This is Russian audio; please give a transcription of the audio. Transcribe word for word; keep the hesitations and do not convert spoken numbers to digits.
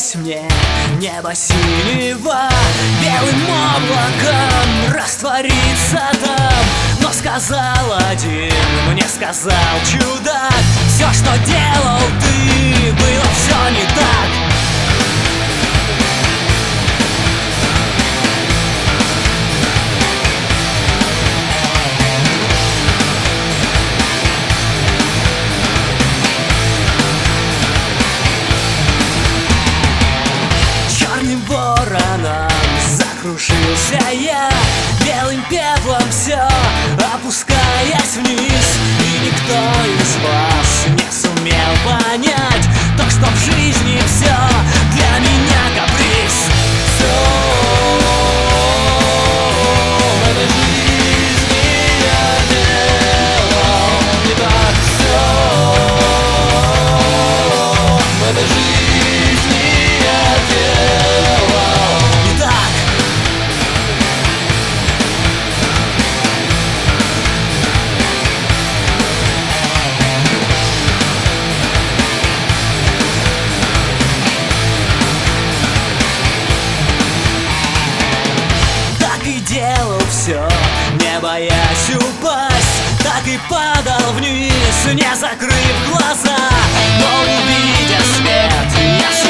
Снилось мне небо синего, белым облаком раствориться там. Но сказал один, мне сказал чудак: все, что делал ты, было все не так. Вороном закружился я, белым пеплом все опускаясь вниз. И никто из вас не сумел понять то, что в жизни все для меня каприз. Все в этой жизни я делал не так. Все в этой жизни я делал. Делал все, не боясь упасть, так и падал вниз, не закрыв глаза. Но увидя свет, я